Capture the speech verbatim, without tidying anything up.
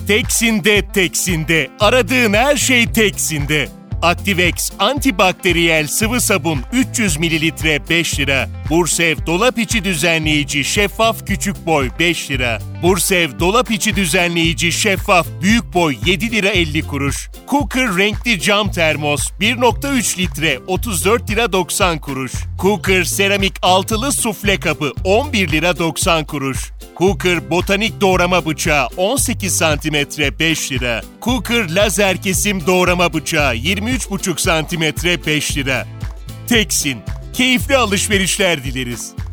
Teksin'de Teksin'de. Aradığın her şey Teksin'de. Activex antibakteriyel sıvı sabun üç yüz mililitre beş lira. Bursev dolap içi düzenleyici şeffaf küçük boy beş lira. Bursev dolap içi düzenleyici şeffaf büyük boy yedi lira elli kuruş. Cooker renkli cam termos bir nokta üç litre otuz dört lira doksan kuruş. Cooker seramik altılı sufle kabı on bir lira doksan kuruş. Cooker botanik doğrama bıçağı on sekiz santimetre beş lira. Cooker lazer kesim doğrama bıçağı yirmi üç buçuk santimetre beş lira. Teksin, keyifli alışverişler dileriz.